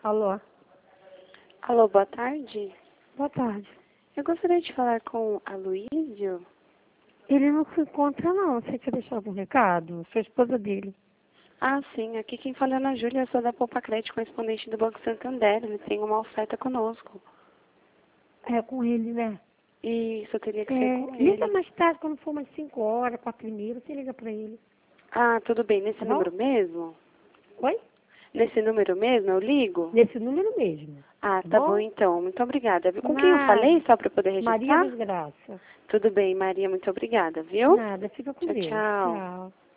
Alô? Alô, boa tarde. Boa tarde. Eu gostaria de falar com a Aloísio. Ele não se encontra, não. Você quer deixar algum recado? Sou a esposa dele. Ah, sim, aqui quem fala é a Ana Júlia, eu sou da Poupa Crédito, correspondente do Banco Santander. Ele tem uma oferta conosco. É com ele, né? Isso, teria que ser com Liga ele. mais tarde, quando for umas 5 horas, 4h30, você liga pra ele. Ah, tudo bem, nesse Tá bom? número mesmo? Oi? Nesse número mesmo eu ligo? Nesse número mesmo. Ah, Tá tá bom bom? então, muito obrigada. Com quem eu Nada. falei, só para eu poder Maria registrar? das Graças. Tudo bem, Maria, muito obrigada, viu? Nada. Fica com Tchau, Deus. tchau. Tchau.